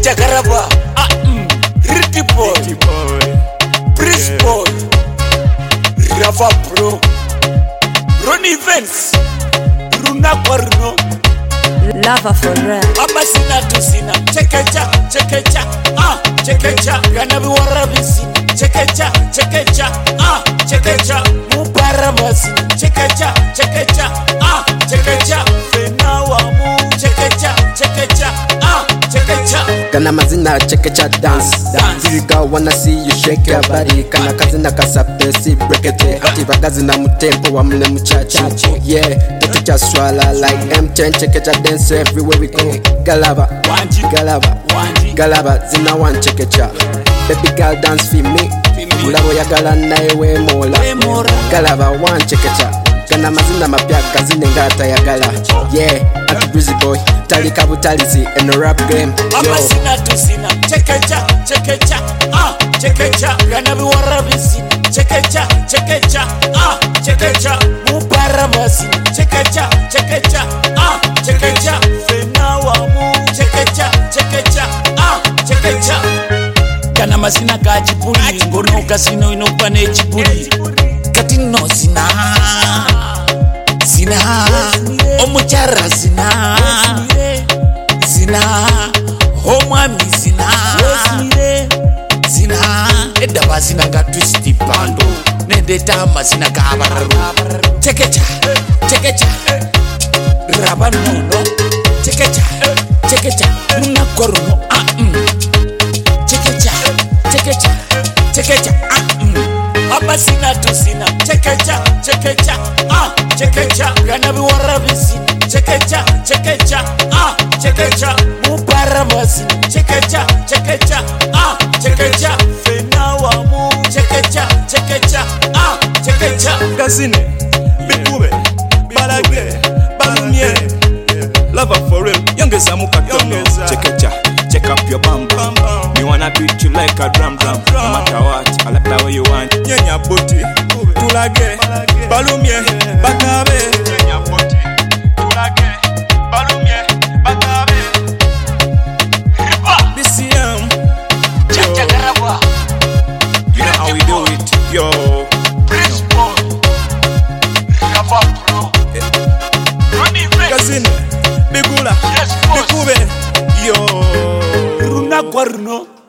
Chachakaraba, Ricky Boy, Prince Boy, Rafa Pro, Ronnie Vance, Runa Parno, Lava for real. Amasina to Sina, Chekecha, Chekecha, Chekecha, Ganabi Warabisi, Chekecha, Chekecha, Chekecha, Mubarabasi, Chekecha, Chekecha, Chekecha, Fenawamu, Chekecha, Chekecha, Chekecha. Kana mazina chekecha dance. You girl wanna see you shake your body. Kana kazina kasape si break it. Ati bagazina mutempo wa mle muchachi. Yeah, teacher swala like M10 chekecha dance everywhere we go. Galaba, Galaba, Galaba zina one chekecha. Baby girl dance for me. Mulabo ya gala na ewe mola. Galaba one chekecha. Kana mazina mapya kazine ngata ya gala. Yeah, ati breezy boy. Talika butalisi in the rap game. Amasina to Sina, Chekecha, Chekecha, Chekecha, Ganabi Warabisi, Chekecha, Chekecha, Chekecha, Mubarabasi, Chekecha, Chekecha, Chekecha, Fenawamu, Chekecha, Chekecha, Chekecha. Kana masina kachipuri, ngono kasino inopane chipuri. Katino Sina, Sina, Omuchara Sina, Sina, Homami Sina, Sina, Edaba Sina ga twisty pando, Nedetama Sina ga abararu. Chekecha, Chekecha, Rabano no, Chekecha, Chekecha, Muna Koruno, Chekecha, Chekecha, Chekecha, Amasina to Sina, Chekecha, Chekecha, Chekecha, Ganabi Warabisi, Chekecha, Chekecha, Chekecha, Mubarabasi, Chekecha, Chekecha, Chekecha, Fenawamu, Chekecha, Chekecha, Chekecha. Kazine, Bikube, Balage, Balumye, Lava for real, youngest Amuka Tono. Chekecha, check up your bum bum. Me wanna beat you like a drum. No matter what, I like that way you want. Nyanya boti, Tulage, Balumye, Bakabe. Nyanya boti, Tulage, Balumye, Bakabe. BCM, Chachakaraba, you know how we do it, yo. Prince Boy, Rafa Pro, Ronnie Vance, Kazine, Bigula, yes, boss. Bikube, yo. Runa Guarno.